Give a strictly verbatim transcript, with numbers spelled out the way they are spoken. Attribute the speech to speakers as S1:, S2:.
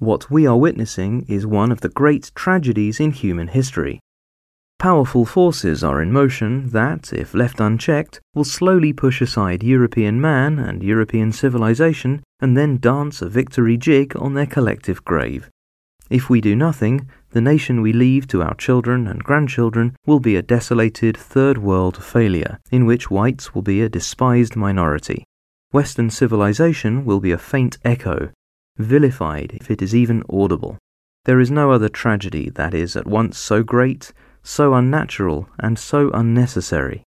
S1: What we are witnessing is one of the great tragedies in human history. Powerful forces are in motion that, if left unchecked, will slowly push aside European man and European civilization and then dance a victory jig on their collective grave. If we do nothing, the nation we leave to our children and grandchildren will be a desolated third world failure, in which whites will be a despised minority. Western civilization will be a faint echo, vilified if it is even audible. There is no other tragedy that is at once so great, so unnatural, and so unnecessary.